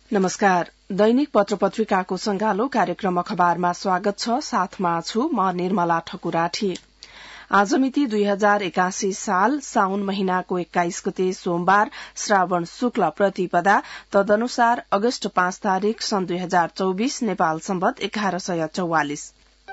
नमस्कार। दैनिक पत्र पत्रिकाको संगालो कार्यक्रम अखबारमा स्वागत छ। साथमा छु म निर्मला ठकुराठी। आज मिति 2081 साल साउन महिनाको 21 गते सोमबार, श्रावण शुक्ल प्रतिपदा, तदनुसार अगस्त 5 तारिक सन् 2024 नेपाल सम्वत 1144।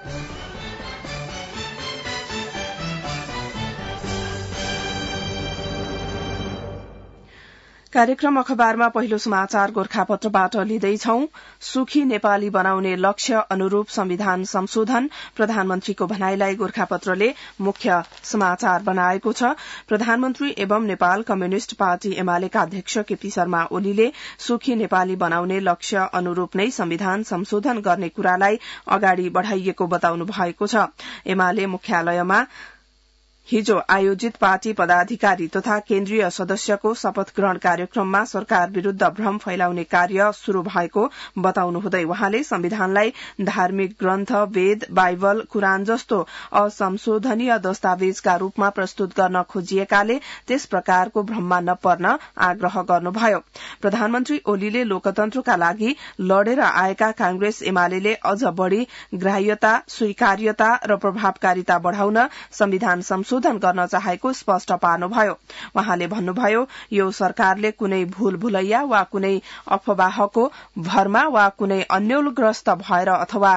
कार्यक्रम अखबारमा पहिलो समाचार गोरखापत्रबाट लिँदैछौं। सुखी नेपाली बनाउने लक्ष्य अनुरूप संविधान संशोधन, प्रधानमन्त्रीको भनाईलाई गोरखापत्रले मुख्य समाचार बनाएको छ। प्रधानमन्त्री एवं नेपाल कम्युनिष्ट पार्टी एमालेका अध्यक्ष केपी शर्मा ओलीले सुखी नेपाली बनाउने लक्ष्य अनुरूप नै संविधान संशोधन गर्ने कुरालाई अगाडि बढ़ाइएको बताउनु भएको छ। एमाले मुख्यालयमा हिजो आयोजित पार्टी पदाधिकारी तथा केन्द्रीय सदस्यको शपथ ग्रहण कार्यक्रममा सरकार विरूद्ध भ्रम फैलाउने कार्य शुरू भएको बताउनुहुँदै वहाँले संविधानलाई धार्मिक ग्रन्थ, वेद, बाइबल, कुरान जस्तो असंशोधनीय दस्तावेजका रूपमा प्रस्तुत गर्न खोजिएकाले त्यस प्रकारको भ्रममा नपर्न आग्रह गर्नुभयो। प्रधानमन्त्री ओलीले लोकतन्त्रका लागि लडेर आएका कांग्रेस एमाले अझ बढ़ी ग्राह्यता, स्वीकार्यता र प्रभावकारिता बढ़ाउन संविधान संशोधन गर्न चाहेको स्पष्ट पार्नुभयो। वहाँले भन्नुभयो, यो सरकारले कुनै भूल भुलैया वा कुनै अफवाहको भरमा वा कुनै अन्योलग्रस्त भएर अथवा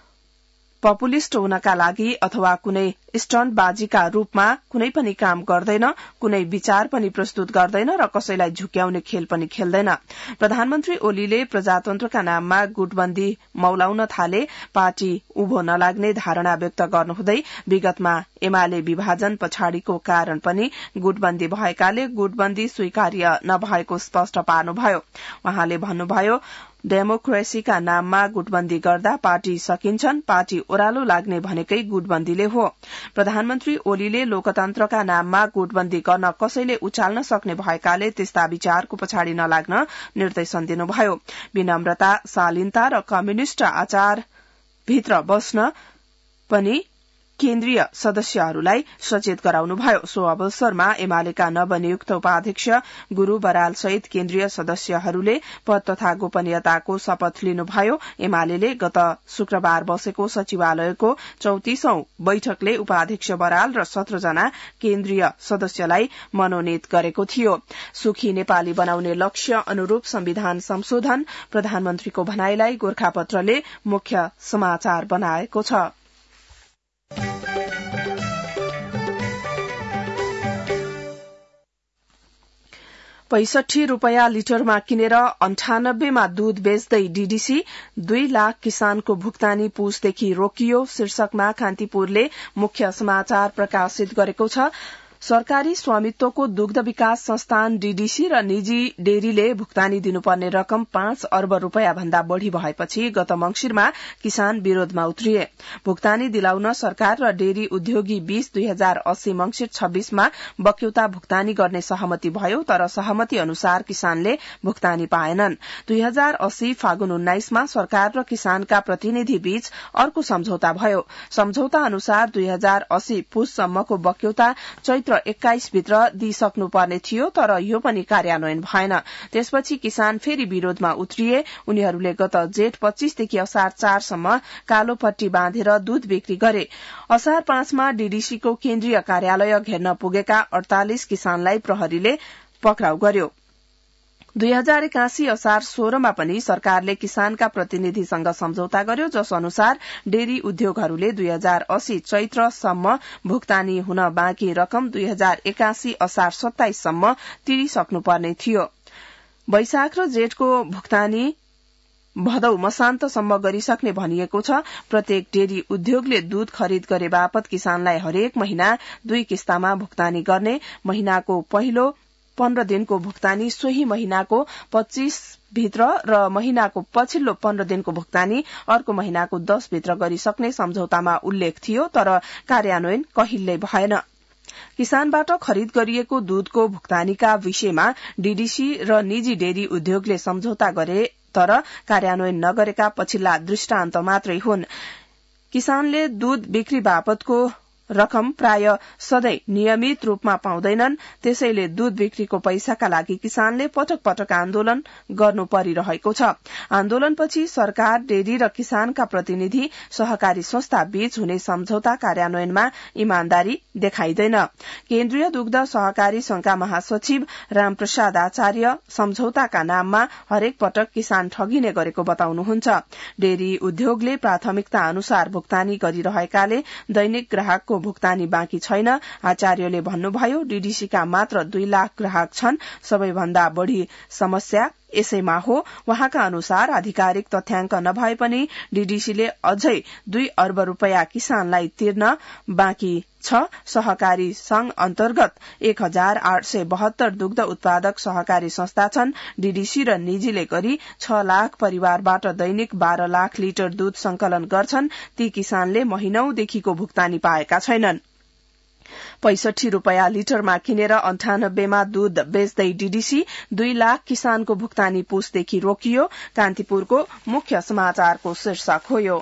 पपुलिस्ट हुनका लागि अथवा कुनै स्टन्टबाजीका रूपमा कुनै पनि काम गर्दैन, कुनै विचार पनि प्रस्तुत गर्दैन र कसैलाई झुक्याउने खेल पनि खेल्दैन। प्रधानमन्त्री ओलीले प्रजातन्त्रका नाममा गुटबन्दी मौलाउन थाले पार्टी उभो नलाग्ने धारणा व्यक्त गर्नुहुँदै विगतमा एमाले विभाजन पछाडिको कारण पनि गुटबन्दी भएकाले गुटबन्दी स्वीकार्य नभएको स्पष्ट पार्नुभयो। वहाँले भन्नुभयो, डेमोक्रेसीका नाममा गुटबन्दी गर्दा पार्टी सकिन्छन्, पार्टी ओह्रालो लाग्ने भनेकै गुटबन्दीले हो। प्रधानमन्त्री ओलीले लोकतन्त्रका नाममा गुटबन्दी गर्न कसैले उचाल्न सक्ने भएकाले त्यस्ता विचारको पछाडि नलाग्न निर्देशन दिनुभयो। विनम्रता, शालीनता र कम्युनिष्ट आचार भित्र बस्न पनि केन्द्रीय सदस्यहरूलाई सचेत गराउनुभयो। सो अवसरमा एमालेका नवनियुक्त उपाध्यक्ष गुरू बराल सहित केन्द्रीय सदस्यहरूले पद तथा गोपनीयताको शपथ लिनुभयो। एमाले गत शुक्रबार बसेको सचिवालयको 34औं बैठकले उपाध्यक्ष बराल र 17 जना केन्द्रीय सदस्यलाई मनोनित गरेको थियो। सुखी नेपाली बनाउने लक्ष्य अनुरूप संविधान संशोधन, प्रधानमन्त्रीको भनाईलाई गोरखापत्रले मुख्य समाचार बनाएको छ। 65 रूपैयाँ लिटरमा किनेर 98 मा दूध बेच्दै डीडीसी, 2 लाख किसानको भुक्तानी पुसदेखि रोकियो शीर्षकमा कान्तिपुरले मुख्य समाचार प्रकाशित गरेको छ। सरकारी स्वामित्वको दुग्ध विकास संस्थान डीडीसी र निजी डेरीले भुक्तानी दिनुपर्ने रकम 5 अर्ब रूपैयाँ भन्दा बढ़ी भएपछि गत मंगिरमा किसान विरोधमा उत्रिए। भुक्तानी दिलाउन सरकार र डेरी उद्योगी बीच 2080 मंगिर 26 मा बक्यौता भुक्तानी गर्ने सहमति भयो, तर सहमति अनुसार किसानले भुक्तानी पाएनन्। 2080 फागुन 19 मा सरकार र किसानका प्रतिनिधि बीच अर्को सम्झौता भयो। सम्झौता अनुसार 2080 पुससम्मको बक्यौता चैत्र 21 भित्र दिइसक्नुपर्ने थियो, तर यो पनि कार्यान्वयन भएन। त्यसपछि किसान फेरि विरोधमा उत्रिए। उनीहरूले गत जेठ 25 देखि असार 4 सम्म कालो पट्टी बाँधेर दूध बिक्री गरे। असार 5 मा डीडीसीको केन्द्रीय कार्यालय घेर्न पुगेका 48 किसानलाई प्रहरीले पक्राउ गर्यो। 2081 असार 16 मा पनि सरकारले किसानका प्रतिनिधिसँग सम्झौता गर्यो, जस अनुसार डेरी उद्योगहरूले 2080 चैत्रसम्म भुक्तानी हुन बाँकी रकम 2081 असार 27 सम्म तिरिसक्नुपर्ने थियो। वैशाख र जेठको भुक्तानी भदौ मसान्तसम्म गरिसक्ने भनिएको छ। प्रत्येक डेरी उद्योगले दूध खरिद गरे बापत किसानलाई हरेक महिना 2 किस्तामा भुक्तानी गर्ने, महिनाको पहिलो 15 दिनको भुक्तानी सोही महिनाको 25 भित्र र महिनाको पछिल्लो 15 दिनको भुक्तानी अर्को महिनाको 10 भित्र गरिसक्ने सम्झौतामा उल्लेख थियो, तर कार्यान्वयन कहिल्यै भएन। किसानबाट खरिद गरिएको दूधको भुक्तानीका विषयमा डीडीसी र निजी डेरी उद्योगले सम्झौता गरे, तर कार्यान्वयन नगरेका पछिल्ला दृष्टान्त मात्रै हुन्। किसानले दूध बिक्री बापतको रकम प्राय सधैं नियमित रूपमा पाउँदैनन्। त्यसैले दूध बिक्रीको पैसाका लागि किसानले पटक पटक आन्दोलन गर्नु परिरहेको छ। आन्दोलनपछि सरकार, डेरी र किसानका प्रतिनिधि सहकारी संस्था बीच हुने सम्झौता कार्यान्वयनमा इमानदारी देखाइँदैन। केन्द्रीय दुग्ध सहकारी संघका महासचिव रामप्रसाद आचार्य सम्झौताका नाममा हरेक पटक किसान ठगिने गरेको बताउनुहुन्छ। डेरी उद्योगले प्राथमिकता अनुसार भुक्तानी गरिरहेकाले दैनिक ग्राहकको भुक्तानी बाँकी छैन। आचार्यले भन्नुभयो, डीडीसीका मात्र 2 लाख ग्राहक छन्। सबैभन्दा बढ़ी समस्या यसैमा हो। वहाँका अनुसार आधिकारिक तथ्याङ्क नभए पनि डीडीसीले अझै 2 अर्ब रूपियाँ किसानलाई तिर्न बाँकी छ। सहकारी संघ अन्तर्गत 1872 दुग्ध उत्पादक सहकारी संस्था छन्। डीडीसी र निजीले गरी 6 लाख परिवारबाट दैनिक 12 लाख लिटर दूध संकलन गर्छन्। ती किसानले महिनौदेखिको भुक्तानी पाएका छैनन्। 65 रूपियाँ लिटरमा किनेर 98 मा दूध बेच्दै डीडीसी 2 लाख किसानको भुक्तानी पुसदेखि रोकियो। कान्तिपुरको मुख्य समाचारको शीर्षक हो यो।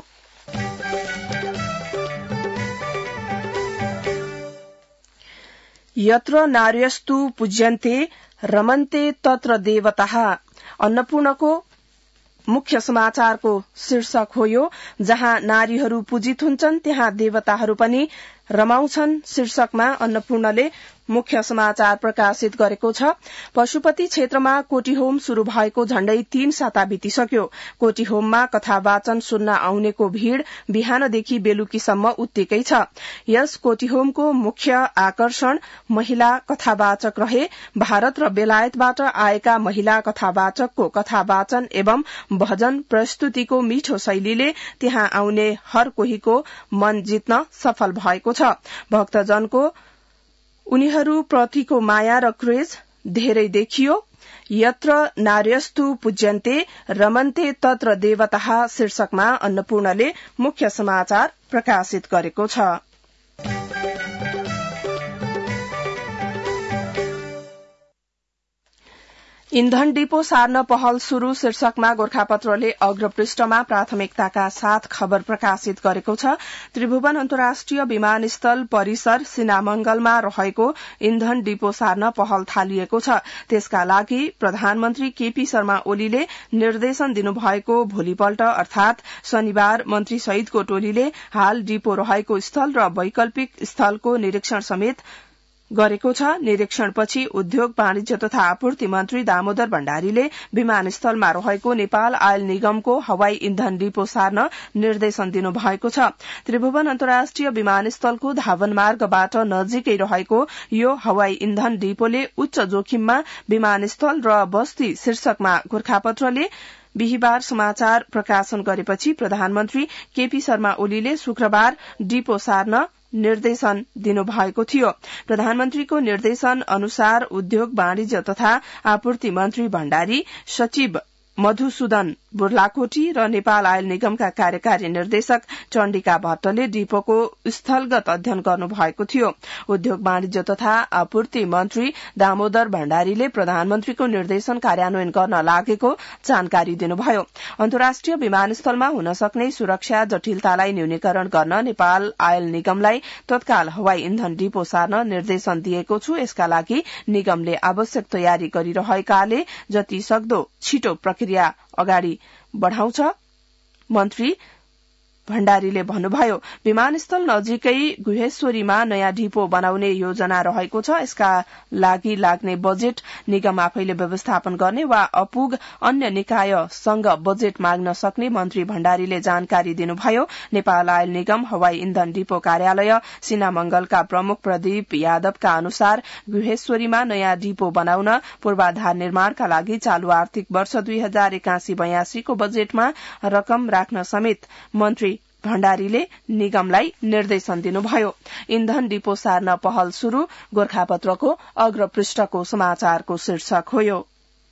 यत्र नार्यस्तु पूज्यन्ते रमन्ते तत्र देवताः। अन्नपूर्णको मुख्य समाचारको शीर्षक हो यो। जहाँ नारीहरू पूजित हुन्छन् त्यहाँ देवताहरू पनि रमाउँछन् शीर्षकमा अन्नपूर्णले मुख्य समाचार प्रकाशित गरेको छ। पशुपति क्षेत्रमा कोटीहोम शुरू भएको झण्डै 3 साता बितिसक्यो। कोटीहोममा कथावाचन सुन्न आउनेको भीड़ बिहानदेखि बेलुकीसम्म उत्तिकै छ। यस कोटीहोमको मुख्य आकर्षण महिला कथावाचक रहे। भारत र बेलायतबाट आएका महिला कथावाचकको कथावाचन एवं भजन प्रस्तुतिको मिठो शैलीले त्यहाँ आउने हर कोहीको मन जित्न सफल भएको छ। भक्तजनको उनीहरूप्रतिको माया र क्रेज धेरै देखियो। यत्र नार्यस्तु पूज्यन्ते रमन्ते तत्र देवताः शीर्षकमा अन्नपूर्णले मुख्य समाचार प्रकाशित गरेको छ। इन्धन डिपो सार्न पहल शुरू शीर्षकमा गोरखापत्रले अग्रपृष्ठमा प्राथमिकताका साथ खबर प्रकाशित गरेको छ। त्रिभुवन अन्तर्राष्ट्रिय विमानस्थल परिसर सिनामंगलमा रहेको इन्धन डिपो सार्न पहल थालिएको छ। त्यसका लागि प्रधानमन्त्री केपी शर्मा ओलीले निर्देशन दिनुभएको भोलिपल्ट अर्थात शनिबार मन्त्री सहितको टोलीले हाल डिपो रहेको स्थल र वैकल्पिक स्थलको निरीक्षण समेत गरेको छ। निरीक्षणपछि उद्योग वाणिज्य तथा आपूर्ति मन्त्री दामोदर भण्डारीले विमानस्थलमा रहेको नेपाल आयल निगमको हवाई इन्धन डिपो सार्न निर्देशन दिनुभएको छ। त्रिभुवन अन्तर्राष्ट्रिय विमानस्थलको धावन मार्गबाट नजिकै रहेको यो हवाई इन्धन डिपोले उच्च जोखिममा विमानस्थल र बस्ती शीर्षकमा गोरखापत्रले बिहिबार समाचार प्रकाशन गरेपछि प्रधानमन्त्री केपी शर्मा ओलीले शुक्रबार डिपो सार्न निर्देशन दिनुभएको थियो। प्रधानमन्त्रीको निर्देशन अनुसार उद्योग वाणिज्य तथा आपूर्ति मन्त्री भण्डारी, सचिव मधुसूदन बुर्लाकोटी र नेपाल आयल निगमका कार्यकारी निर्देशक चण्डिका भट्टले डिपोको स्थलगत अध्ययन गर्नुभएको थियो। उद्योग वाणिज्य तथा आपूर्ति मन्त्री दामोदर भण्डारीले प्रधानमन्त्रीको निर्देशन कार्यान्वयन गर्न लागेको जानकारी दिनुभयो। अन्तर्राष्ट्रिय विमानस्थलमा हुन सक्ने सुरक्षा जटिलतालाई न्यूनीकरण गर्न नेपाल आयल निगमलाई तत्काल हवाई इन्धन डिपो सार्न निर्देशन दिएको छु। यसका लागि निगमले आवश्यक तयारी गरिरहेकाले जति सक्दो छिटो प्रक्रिया अगाडि बढ़ाउँछ। मन्त्री भण्डारीले भन्नुभयो, विमानस्थल नजिकै गुहेश्वरीमा नयाँ डिपो बनाउने योजना रहेको छ। यसका लागि लाग्ने बजेट निगम आफैले व्यवस्थापन गर्ने वा अपुग अन्य निकायसँग बजेट माग्न सक्ने मन्त्री भण्डारीले जानकारी दिनुभयो। नेपाल आयल निगम हवाई इन्धन डिपो कार्यालय सिनामंगलका प्रमुख प्रदीप यादवका अनुसार गुहेश्वरीमा नयाँ डिपो बनाउन पूर्वाधार निर्माणका लागि चालू आर्थिक वर्ष 2081-82 को बजेटमा रकम राख्न समेत मन्त्री भण्डारीले निगमलाई निर्देशन दिनुभयो। इन्धन डिपो सार्न पहल शुरू गोरखापत्रको अग्रपृष्ठको समाचारको शीर्षक हो यो।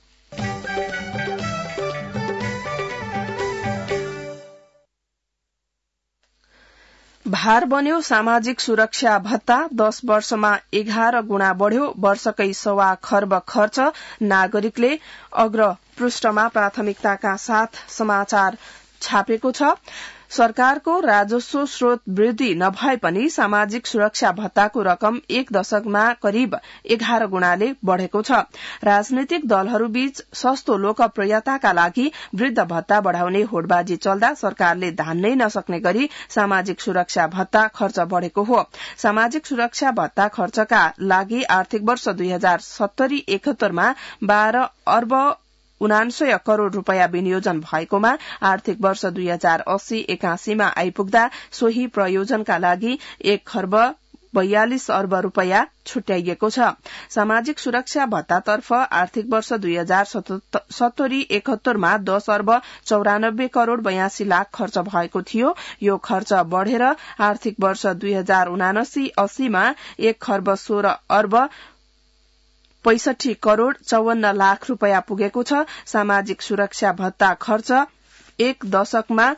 भार बन्यो सामाजिक सुरक्षा भत्ता 10 वर्षमा 11 गुणा बढ़्यो। वर्षकै 1.25 खर्ब खर्च नागरिकले अग्रपृष्ठमा प्राथमिकताका साथ समाचार छापेको छ। सरकारको राजस्व स्रोत वृद्धि नभए पनि सामाजिक सुरक्षा भत्ताको रकम एक दशकमा करिब 11 गुणाले बढ़ेको छ। राजनैतिक दलहरूबीच सस्तो लोकप्रियताका लागि वृद्ध भत्ता बढ़ाउने होडबाजी चल्दा सरकारले धान्नै नसक्ने गरी सामाजिक सुरक्षा भत्ता खर्च बढ़ेको हो। सामाजिक सुरक्षा भत्ता खर्चका लागि आर्थिक वर्ष 2070-71 मा 12 अर्ब 79 करोड़ रूपियाँ विनियोजन भएकोमा आर्थिक वर्ष 2080-81 मा आइपुग्दा सोही प्रयोजनका लागि 1 खर्ब 42 अर्ब रूपियाँ छुट्याइएको छ। सामाजिक सुरक्षा भत्तातर्फ आर्थिक वर्ष 2070-71 मा 10 अर्ब 94 करोड़ 82 लाख खर्च भएको थियो। यो खर्च बढ़ेर आर्थिक वर्ष 2079-80 मा 1 खर्ब 16 अर्ब 65 करोड़ 54 लाख रूपियाँ पुगेको छ। सामाजिक सुरक्षा भत्ता खर्च एक दशकमा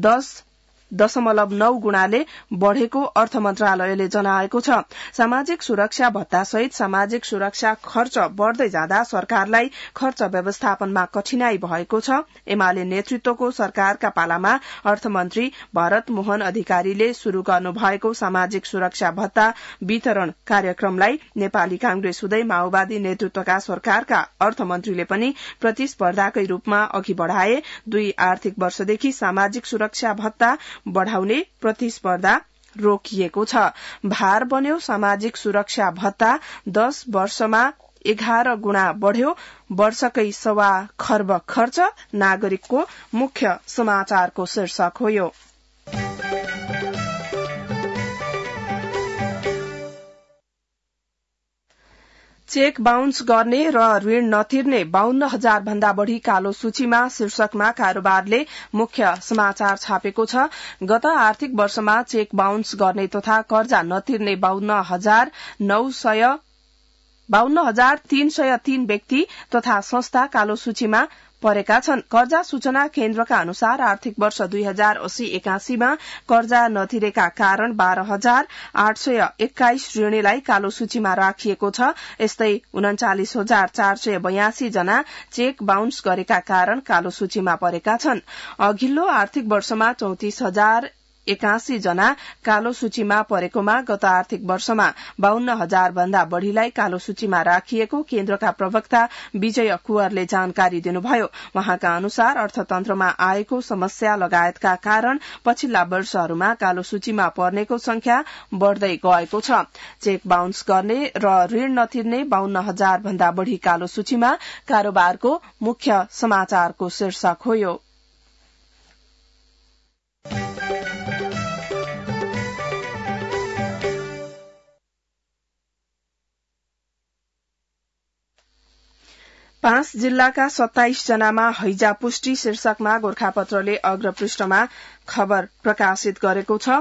10.9 गुणाले बढ़ेको अर्थ मन्त्रालयले जनाएको छ। सामाजिक सुरक्षा भत्ता सहित सामाजिक सुरक्षा खर्च बढ़दै जाँदा सरकारलाई खर्च व्यवस्थापनमा कठिनाई भएको छ। एमाले नेतृत्वको सरकारका पालामा अर्थमन्त्री भरत मोहन अधिकारीले शुरू गर्नुभएको सामाजिक सुरक्षा भत्ता वितरण कार्यक्रमलाई नेपाली कांग्रेस हुँदै माओवादी नेतृत्वका सरकारका अर्थमन्त्रीले पनि प्रतिस्पर्धाकै रूपमा अघि बढ़ाए। 2 आर्थिक वर्षदेखि सामाजिक सुरक्षा भत्ता बढ़ाउने प्रतिस्पर्धा रोकिएको छ। भार बन्यो सामाजिक सुरक्षा भत्ता 10 वर्षमा 11 गुणा बढ़्यो। वर्षकै 1.25 खर्ब खर्च नागरिकको मुख्य समाचारको शीर्षक हो। यो चेक बााउन्स गर्ने र ऋण नतिर्ने 52,000 भन्दा बढ़ी कालो सूचीमा शीर्षकमा कारोबारले मुख्य समाचार छापेको छ। गत आर्थिक वर्षमा चेक बााउन्स गर्ने तथा कर्जा नतिर्ने 52,303 व्यक्ति तथा संस्था कालो सूचीमा परेका छन्। कर्जा सूचना केन्द्रका अनुसार आर्थिक वर्ष 2080-81 मा कर्जा नतिरेका कारण 12,821 ऋणीलाई कालो सूचीमा राखिएको छ। यस्तै 39,482 जना चेक बााउन्स गरेका कारण कालो सूचीमा परेका छन्। अघिल्लो आर्थिक वर्षमा 34,081 जना कालो सूचीमा परेकोमा गत आर्थिक वर्षमा 52,000 भन्दा बढ़ीलाई कालो सूचीमा राखिएको केन्द्रका प्रवक्ता विजय कुवरले जानकारी दिनुभयो। वहाँका अनुसार अर्थतन्त्रमा आएको समस्या लगायतका कारण पछिल्ला वर्षहरूमा कालो सूचीमा पर्नेको संख्या बढ़दै गएको छ। चेक बााउन्स गर्ने र ऋण नतिर्ने 52,000 भन्दा बढ़ी कालो सूचीमा कारोबारको मुख्य समाचारको शीर्षक हो। यो पाँच जिल्लाका 27 जनामा हैजा पुष्टि शीर्षकमा गोरखापत्रले अग्रपृष्ठमा खबर प्रकाशित गरेको छ।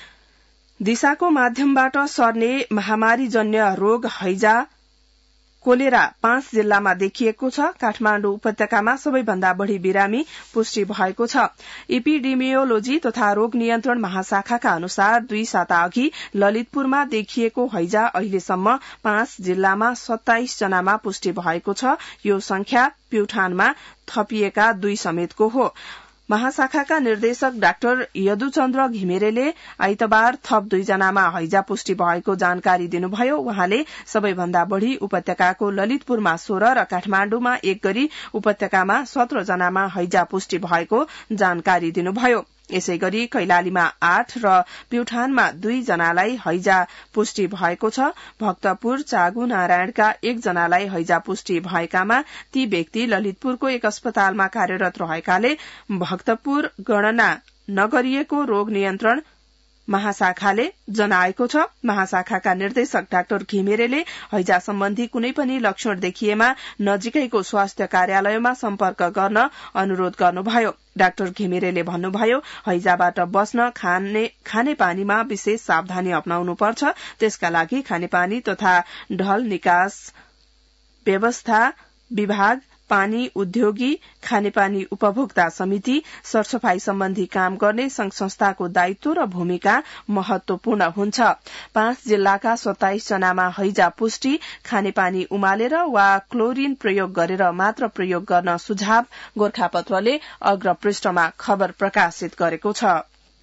दिशाको माध्यमबाट सर्ने महामारीजन्य रोग हैजा कोलेरा 5 जिल्लामा देखिएको छ। काठमाण्डु उपत्यकामा सबैभन्दा बढ़ी बिरामी पुष्टि भएको छ। इपिडेमियोलोजी तथा रोग नियन्त्रण महाशाखाका अनुसार 2 साता अघि ललितपुरमा देखिएको हैजा अहिलेसम्म 5 जिल्लामा 27 जनामा पुष्टि भएको छ। यो संख्या प्युठानमा थपिएका 2 समेतको हो। महाशाखाका निर्देशक डाक्टर यदुचन्द्र घिमिरेले आइतबार थप 2 जनामा हैजा पुष्टि भएको जानकारी दिनुभयो। वहाँले सबैभन्दा बढ़ी उपत्यकाको ललितपुरमा 16 र काठमाण्डुमा 1 गरी उपत्यकामा 17 जनामा हैजा पुष्टि भएको जानकारी दिनुभयो। यसै गरी कैलालीमा 8 र प्युठानमा 2 जनालाई हैजा पुष्टि भएको छ। भक्तपुर चागु नारायणका 1 जनालाई हैजा पुष्टि भएकामा ती व्यक्ति ललितपुरको एक अस्पतालमा कार्यरत रहेकाले भक्तपुर गणना नगरिएको रोग नियन्त्रण महाशाखाले जनाएको छ। महाशाखाका निर्देशक डाक्टर घिमिरेले हैजा सम्बन्धी कुनै पनि लक्षण देखिएमा नजिकैको स्वास्थ्य कार्यालयमा सम्पर्क गर्न अनुरोध गर्नुभयो। डाक्टर घिमिरेले भन्नुभयो, हैजाबाट बस्न खानेपानीमा विशेष सावधानी अपनाउनुपर्छ। त्यसका लागि खानेपानी तथा ढल निकास व्यवस्था विभाग, पानी उद्योगी, खानेपानी उपभोक्ता समिति, सरसफाई सम्बन्धी काम गर्ने संघ संस्थाको दायित्व र भूमिका महत्वपूर्ण हुन्छ। 5 जिल्लाका 27 जनामा हैजा पुष्टि खानेपानी उमालेर वा क्लोरिन प्रयोग गरेर मात्र प्रयोग गर्न सुझाव गोरखापत्रले अग्रपृष्ठमा खबर प्रकाशित गरेको छ।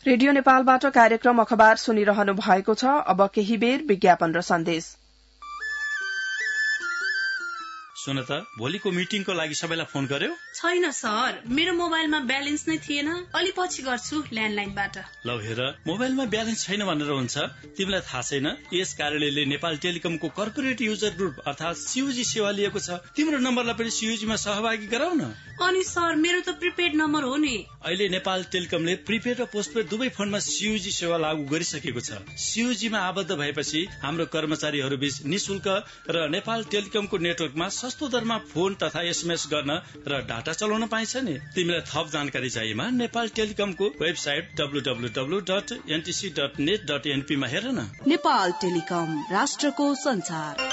रेडियो नेपालबाट कार्यक्रम अखबार सुनिरहनु भएको छ। अब केही बेर विज्ञापन र सन्देश। सुन त, भोलिको मिटिङको लागि सबैलाई फोन गर्यो? छैन सर, मेरो मोबाइलमा ब्यालेन्स नै थिएन। अलि पछि गर्छु ल्यान्डलाइनबाट। लौ हेर, मोबाइलमा ब्यालेन्स छैन भनेर हुन्छ? तिमीलाई थाहा छैन? यस कार्यालयले नेपाल टेलिकमको कर्पोरेट युजर ग्रुप अर्थात सीयूजी सेवा लिएको छ। तिम्रो नम्बरलाई पनि सीयूजीमा सहभागी गराउ न। अनि सर, मेरो त प्रिपेड नम्बर हो नि। अहिले नेपाल टेलिकमले प्रिपेड र पोस्टपेड दुवै फोनमा सीयूजी सेवा लागू गरिसकेको छ। सीयूजीमा आबद्ध भएपछि हाम्रो कर्मचारीहरू बीच निशुल्क र नेपाल टेलिकमको नेटवर्कमा सस्तो दरमा फोन तथा एसएमएस गर्न र डाटा चलाउन पाइन्छ नि। तिमीलाई थप जानकारी चाहिएमा नेपाल टेलिकमको वेबसाइट www.ntc.net.np मा हेर न। नेपाल टेलिकम, राष्ट्रको संचार।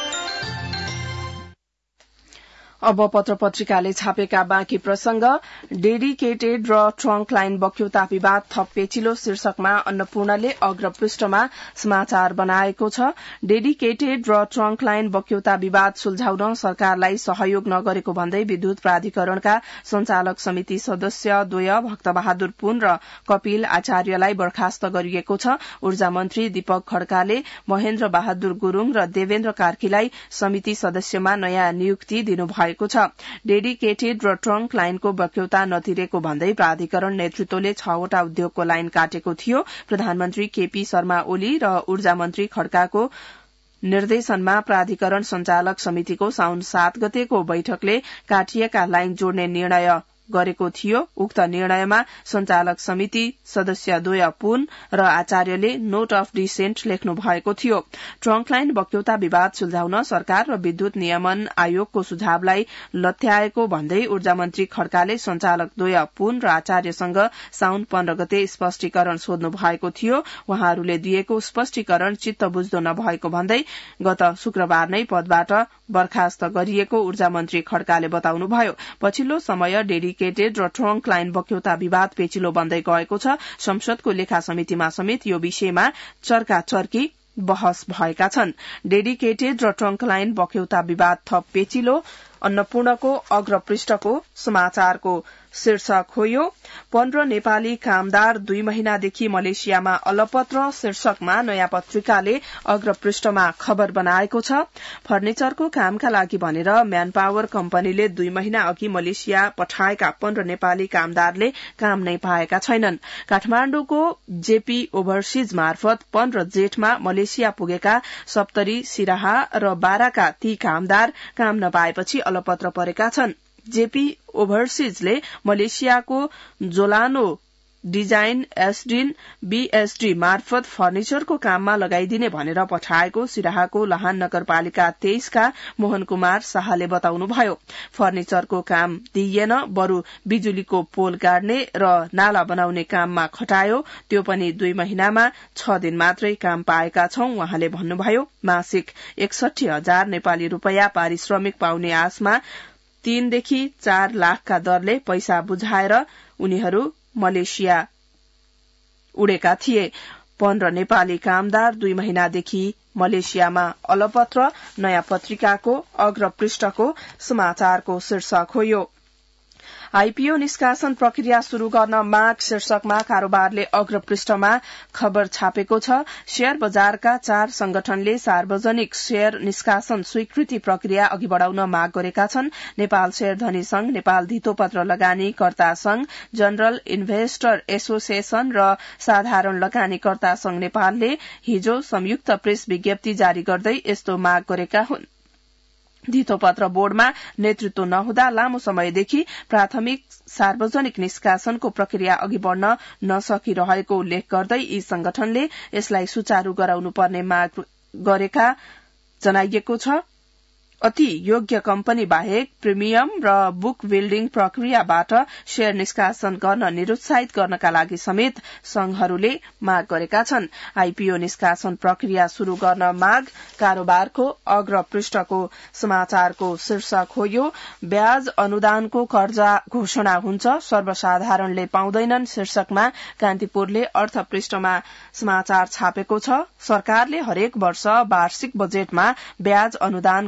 अब पत्र पत्रिकाले छापेका बाँकी प्रसंग। डेडिकेटेड र ट्रंक लाइन बक्यौता विवाद थप पेचिलो शीर्षकमा अन्नपूर्णले अग्रपृष्ठमा समाचार बनाएको छ। डेडिकेटेड र ट्रंक लाइन बक्यौता विवाद सुल्झाउन सरकारलाई सहयोग नगरेको भन्दै विद्युत प्राधिकरणका संचालक समिति सदस्य द्वय भक्तबहादुर पुन र कपिल आचार्यलाई बर्खास्त गरिएको छ। ऊर्जा मन्त्री दीपक खड्काले महेन्द्र बहादुर गुरूङ र देवेन्द्र कार्कीलाई समिति सदस्यमा नयाँ नियुक्ति दिनुभयो। डेडिकेटेड र ट्रंक लाइनको बक्यौता नतिरेको भन्दै प्राधिकरण नेतृत्वले 6 वटा उद्योगको लाइन काटेको थियो। प्रधानमन्त्री केपी शर्मा ओली र ऊर्जा मन्त्री खड्काको निर्देशनमा प्राधिकरण संचालक समितिको साउन 7 गतेको बैठकले काटिएका लाइन जोड्ने निर्णय गरेको थियो। उक्त निर्णयमा संचालक समिति सदस्य द्वय पुन र आचार्यले नोट अफ डिसेन्ट लेख्नु भएको थियो। ट्रंक लाइन बक्यौता विवाद सुल्झाउन सरकार र विद्युत नियमन आयोगको सुझावलाई लथ्याएको भन्दै ऊर्जा मन्त्री खड्काले संचालक द्वय पुन र आचार्यसँग साउन 15 गते स्पष्टीकरण सोध्नु भएको थियो। उहाँहरूले दिएको स्पष्टीकरण चित्त बुझ्दो नभएको भन्दै गत शुक्रबार नै पदबाट बर्खास्त गरिएको ऊर्जा मन्त्री खड्काले बताउनुभयो। पछिल्लो समय डेडिकेटेड र ट्रंक लाइन बक्यौता विवाद पेचिलो बन्दै गएको छ। संसदको लेखा समितिमा समेत यो विषयमा चर्काचर्की बहस भएका छन्। डेडिकेटेड र ट्रंक लाइन बक्यौता विवाद थप पेचिलो अन्नपूर्णको अग्रपृष्ठको समाचारको शीर्षक हो यो। 15 नेपाली कामदार 2 महिनादेखि मलेसियामा अलपत्र शीर्षकमा नयाँ पत्रिकाले अग्रपृष्ठमा खबर बनाएको छ। फर्निचरको कामका लागि भनेर म्यान पावर कम्पनीले 2 महिना अघि मलेसिया पठाएका 15 नेपाली कामदारले काम नै पाएका छैनन्। काठमाण्डुको जेपी ओभरसिज मार्फत 15 जेठमा मलेसिया पुगेका सप्तरी, सिराहा र बाराका ती कामदार काम नपाएपछि अलपत्र परेका छन्। जेपी ओभरसिजले मलेसियाको जोलानो डिजाइन एसडिन बीएसडी मार्फत फर्निचरको काममा लगाइदिने भनेर पठाएको सिराहाको लहान नगरपालिका 23 का मोहन कुमार शाहले बताउनुभयो। फर्निचरको काम दिइएन, बरू बिजुलीको पोल गाड्ने र नाला बनाउने काममा खटायो। त्यो पनि 2 महिनामा 6 दिन मात्रै काम पाएका छौं उहाँले भन्नुभयो। मासिक 61,000 नेपाली रूपैयाँ पारिश्रमिक पाउने आशमा 3 देखि 4 लाखका दरले पैसा बुझाएर उनीहरू मलेसिया उडेका थिए। 15 नेपाली कामदार 2 महिनादेखि मलेसियामा अलपत्र नयाँ पत्रिकाको अग्रपृष्ठको समाचारको शीर्षक हो यो। आईपीओ निष्कासन प्रक्रिया शुरू गर्न माग शीर्षकमा कारोबारले अग्रपृष्ठमा खबर छापेको छ। शेयर बजारका 4 संगठनले सार्वजनिक शेयर निष्कासन स्वीकृति प्रक्रिया अघि बढ़ाउन माग गरेका छन्। नेपाल शेयरधनी संघ, नेपाल धितोपत्र लगानीकर्ता संघ, जनरल इन्भेस्टर एसोसिएशन र साधारण लगानीकर्ता संघ नेपालले हिजो संयुक्त प्रेस विज्ञप्ति जारी गर्दै यस्तो माग गरेका हुन्। धितोपत्र बोर्डमा नेतृत्व नहुँदा लामो समयदेखि प्राथमिक सार्वजनिक निष्कासनको प्रक्रिया अघि बढ़न नसकिरहेको उल्लेख गर्दै यी संगठनले यसलाई सुचारू गराउनुपर्ने माग गरेका जनाइएको छ। अति योग्य कम्पनी बाहेक प्रिमियम र बुक बिल्डिङ प्रक्रियाबाट शेयर निष्कासन गर्न निरुत्साहित गर्नका लागि समेत संघहरूले माग गरेका छन्। आईपीओ निष्कासन प्रक्रिया शुरू गर्न माग कारोबारको अग्रपृष्ठको समाचारको शीर्षक हो यो। ब्याज अनुदानको कर्जा घोषणा हुन्छ, सर्वसाधारणले पाउँदैनन् शीर्षकमा कान्तिपुरले अर्थपृष्ठमा समाचार छापेको छ। सरकारले हरेक वर्ष वार्षिक बजेटमा ब्याज अनुदानको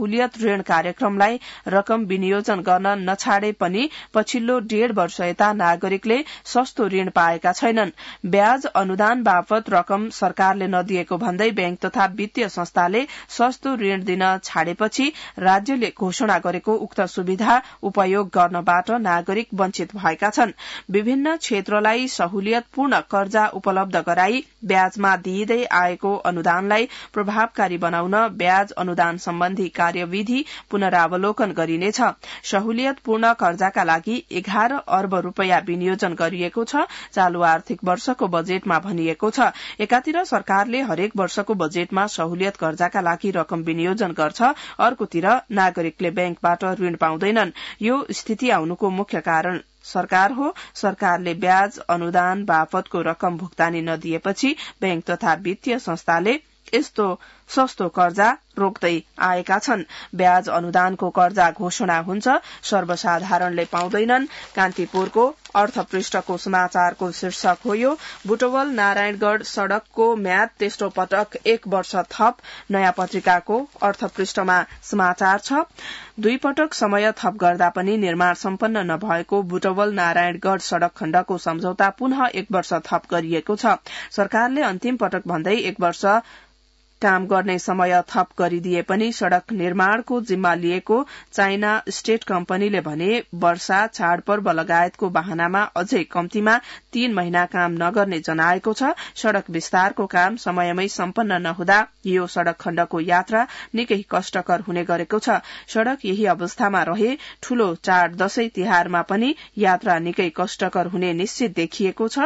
सहुलियत ऋण कार्यक्रमलाई रकम विनियोजन गर्न नछाडे पनि पछिल्लो 1.5 वर्ष यता नागरिकले सस्तो ऋण पाएका छैनन्। ब्याज अनुदान बापत रकम सरकारले नदिएको भन्दै बैंक तथा वित्तीय संस्थाले सस्तो ऋण दिन छाडेपछि राज्यले घोषणा गरेको उक्त सुविधा उपयोग गर्नबाट नागरिक वञ्चित भएका छन्। विभिन्न क्षेत्रलाई सहुलियतपूर्ण कर्जा उपलब्ध गराई ब्याजमा दिइदै आएको अनुदानलाई प्रभावकारी बनाउन ब्याज अनुदान सम्बन्धी कार्यविधि पुनरावलोकन गरिनेछ। सहुलियतपूर्ण कर्जाका लागि 11 अर्ब रूपियाँ विनियोजन गरिएको छ, चालू आर्थिक वर्षको बजेटमा भनिएको छ। एकातिर सरकारले हरेक वर्षको बजेटमा सहुलियत कर्जाका लागि रकम विनियोजन गर्छ, अर्कोतिर नागरिकले बैंकबाट ऋण पाउँदैनन्। यो स्थिति आउनुको मुख्य कारण सरकार हो। सरकारले ब्याज अनुदान बापतको रकम भुक्तानी नदिएपछि बैंक तथा वित्तीय संस्थाले यस्तो सस्तो कर्जा रोक्दै आएका छन्। ब्याज अनुदानको कर्जा घोषणा हुन्छ, सर्वसाधारणले पाउँदैनन्। कान्तिपुरको अर्थपृष्ठको समाचारको शीर्षक हो यो। बुटवल नारायणगढ़ सड़कको म्याद तेस्रो पटक 1 वर्ष थप। नयाँ पत्रिकाको अर्थपृष्ठमा समाचार छ। 2 पटक समय थप गर्दा पनि निर्माण सम्पन्न नभएको बुटवल नारायणगढ़ सड़क खण्डको सम्झौता पुनः 1 वर्ष थप गरिएको छ। सरकारले अन्तिम पटक भन्दै 1 वर्ष काम गर्ने समय थप गरिदिए पनि सड़क निर्माणको जिम्मा लिएको चाइना स्टेट कम्पनीले भने वर्षा चाडपर्व लगायतको बहानामा अझै कम्तीमा 3 महिना काम नगर्ने जनाएको छ। सड़क विस्तारको काम समयमै सम्पन्न नहुँदा यो सड़क खण्डको यात्रा निकै कष्टकर हुने गरेको छ। सड़क यही अवस्थामा रहे ठूलो चाड दशैं तिहारमा पनि यात्रा निकै कष्टकर हुने निश्चित देखिएको छ।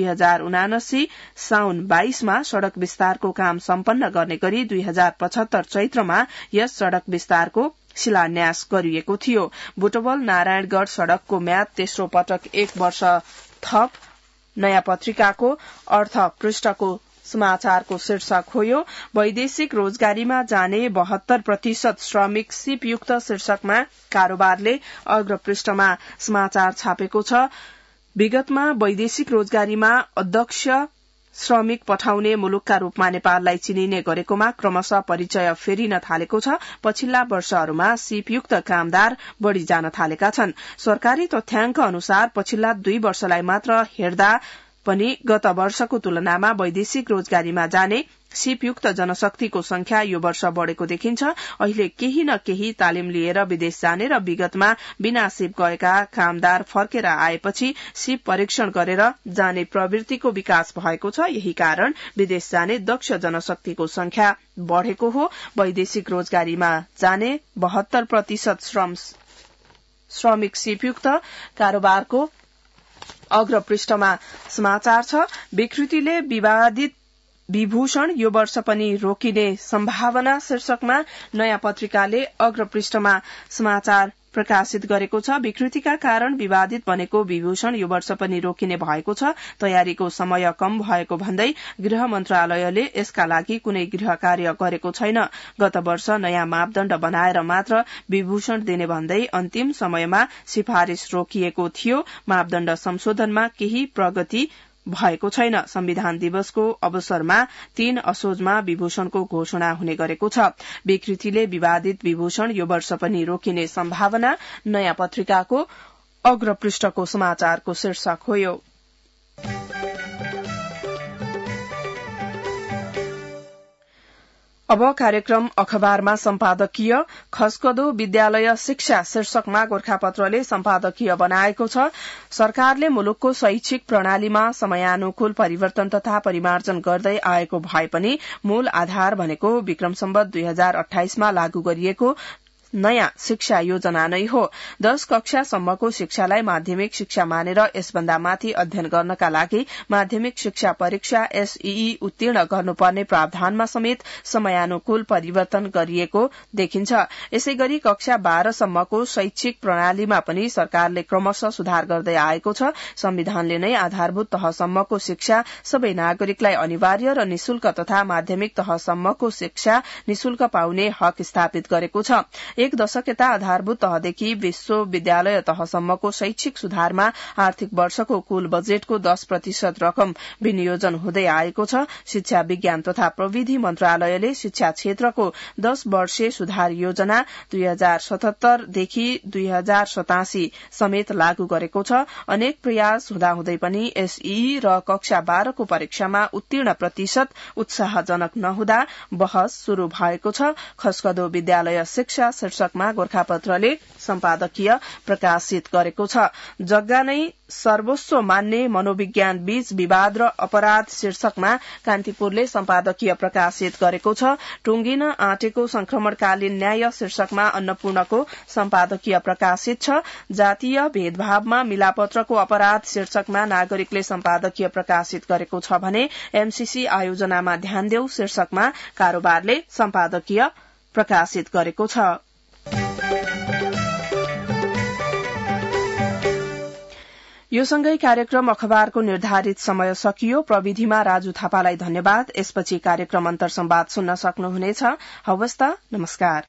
2079 साउन 22 मा सड़क विस्तारको काम सम्पन्न गर्ने गरी 2075 चैत्रमा यस सड़क विस्तारको शिलान्यास गरिएको थियो। बुटवल नारायणगढ़ सड़कको म्याद तेस्रो पटक 1 वर्ष थप। नयाँ पत्रिकाको अर्थ पृष्ठको समाचारको शीर्षक हो यो। वैदेशिक रोजगारीमा जाने 72% श्रमिक सिपयुक्त शीर्षकमा कारोबारले अग्रपृष्ठमा समाचार छापेको छ। विगतमा वैदेशिक रोजगारीमा अध्यक्ष श्रमिक पठाउने मुलुकका रूपमा नेपाललाई चिनिने गरेकोमा क्रमशः परिचय फेरिन थालेको छ। पछिल्ला वर्षहरूमा सिपयुक्त कामदार बढ़ी जान थालेका छन्। सरकारी तथ्याङ्क अनुसार पछिल्ला 2 वर्षलाई मात्र हेर्दा पनि गत वर्षको तुलनामा वैदेशिक रोजगारीमा जाने सिपयुक्त जनशक्तिको संख्या यो वर्ष बढ़ेको देखिन्छ। अहिले केही न केही तालिम लिएर विदेश जाने र विगतमा बिना सिप गएका कामदार फर्केर आएपछि सिप परीक्षण गरेर जाने प्रवृत्तिको विकास भएको छ। यही कारण विदेश जाने दक्ष जनशक्तिको संख्या बढ़ेको हो। वैदेशिक रोजगारीमा जाने 72% श्रमिक सिपयुक्त कारोबारको अग्रपृष्ठमा समाचार छ। विकृतिले विवादित विभूषण यो वर्ष पनि रोकिने सम्भावना शीर्षकमा नयाँ पत्रिकाले अग्रपृष्ठमा समाचार प्रकाशित गरेको छ। विकृतिका कारण विवादित बनेको विभूषण यो वर्ष पनि रोकिने भएको छ। तयारीको समय कम भएको भन्दै गृह मन्त्रालयले यसका लागि कुनै गृह कार्य गरेको छैन। गत वर्ष नयाँ मापदण्ड बनाएर मात्र विभूषण दिने भन्दै अन्तिम समयमा सिफारिश रोकिएको थियो। मापदण्ड संशोधनमा केही प्रगति भएको छैन। संविधान दिवसको अवसरमा 3 असोजमा विभूषणको घोषणा हुने गरेको छ। विकृतिले विवादित विभूषण यो वर्ष पनि रोकिने सम्भावना नयाँ पत्रिकाको अग्रपृष्ठको समाचारको शीर्षक हो यो। अब कार्यक्रम अखबारमा सम्पादकीय खस्कदो विद्यालय शिक्षा शीर्षकमा गोरखापत्रले सम्पादकीय बनाएको छ। सरकारले मुलुकको शैक्षिक प्रणालीमा समयानुकूल परिवर्तन तथा परिमार्जन गर्दै आएको भए पनि मूल आधार भनेको विक्रम सम्वत 2028 मा लागू गरिएको नयाँ शिक्षा योजना नै हो। 10 कक्षासम्मको शिक्षालाई माध्यमिक शिक्षा मानेर यसभन्दा माथि अध्ययन गर्नका लागि माध्यमिक शिक्षा परीक्षा एसईई उत्तीर्ण गर्नुपर्ने प्रावधानमा समेत समयानुकूल परिवर्तन गरिएको देखिन्छ। यसैगरी कक्षा 12 सम्मको शैक्षिक प्रणालीमा पनि सरकारले क्रमशः सुधार गर्दै आएको छ। संविधानले नै आधारभूत तहसम्मको शिक्षा सबै नागरिकलाई अनिवार्य र निशुल्क तथा माध्यमिक तहसम्मको शिक्षा निशुल्क पाउने हक स्थापित गरेको छ। एक दशक यता आधारभूत तहदेखि विश्वविद्यालय तहसम्मको शैक्षिक सुधारमा आर्थिक वर्षको कुल बजेटको 10% रकम विनियोजन हुँदै आएको छ। शिक्षा विज्ञान तथा प्रविधि मन्त्रालयले शिक्षा क्षेत्रको 10 वर्षीय सुधार योजना 2077 देखि 2087 समेत लागू गरेको छ। अनेक प्रयास हुँदाहुँदै पनि एसई र कक्षा 12 को परीक्षामा उत्तीर्ण प्रतिशत उत्साहजनक नहुँदा बहस शुरू भएको छ। खस्कदो विद्यालय शिक्षा शीर्षकमा गोरखापत्रले सम्पादकीय प्रकाशित गरेको छ। जग्गा नै सर्वस्व मान्ने मनोविज्ञान बीच विवाद र अपराध शीर्षकमा कान्तिपुरले सम्पादकीय प्रकाशित गरेको छ। टुंगिन आँटेको संक्रमणकालीन न्याय शीर्षकमा अन्नपूर्णको सम्पादकीय प्रकाशित छ। जातीय भेदभावमा मिलापत्रको अपराध शीर्षकमा नागरिकले सम्पादकीय प्रकाशित गरेको छ भने एमसीसी आयोजनामा ध्यान देऊ शीर्षकमा कारोबारले सम्पादकीय प्रकाशित गरेको छ। यो सँगै कार्यक्रम अखबारको निर्धारित समय सकियो। प्रविधिमा राजु थापालाई धन्यवाद। यसपछि कार्यक्रम अन्तर्संवाद सुन्न सक्नुहुनेछ। हवस् त, नमस्कार।